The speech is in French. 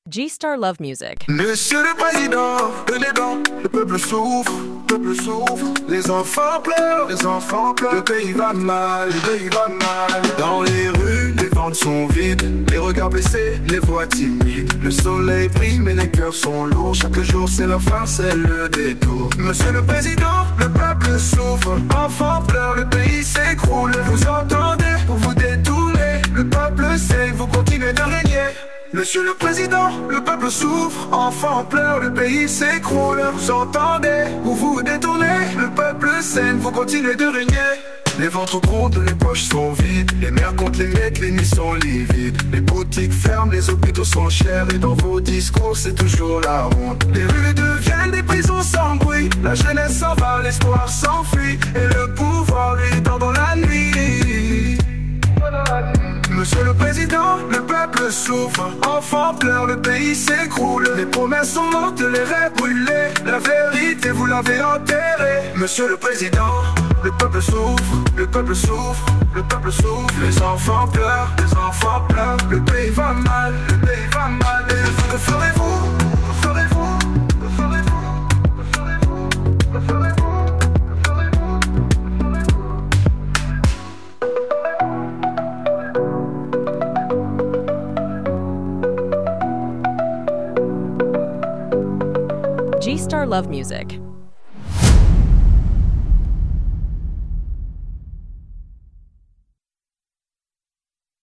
G-Star Love Music. Monsieur le Président, venez donc, le peuple souffre, les enfants pleurent, le pays va mal, Dans les rues, les ventes sont vides, les regards blessés, les voix timides. Le soleil brille mais les cœurs sont lourds, chaque jour c'est la fin, c'est le détour. Monsieur le Président, le peuple souffre, enfants pleurent, le pays s'écroule. Vous entendez, pour vous détourner, le peuple sait, vous continuez de régner. Monsieur le Président, le peuple souffre, enfants pleurent, le pays s'écroule. Vous entendez, vous vous détournez, le peuple saigne, vous continuez de régner. Les ventres grondent, les poches sont vides, les mères comptent les mecs, les nuits sont livides. Les boutiques ferment, les hôpitaux sont chers, et dans vos discours c'est toujours la honte. Les rues deviennent des prisons sans bruit, la jeunesse s'en va, l'espoir s'enfuit, et le pouvoir lui tend dans la nuit. Monsieur le Président, le peuple souffre, enfants pleurent, le pays s'écroule. Les promesses sont mortes, les rêves brûlés, la vérité vous l'avez enterrée. Monsieur le Président, le peuple souffre, le peuple souffre, le peuple souffre. Les enfants pleurent, le pays va mal, Et que ferez-vous, que ferez-vous, que ferez-vous, que ferez-vous, que ferez-vous? G-Star Love Music.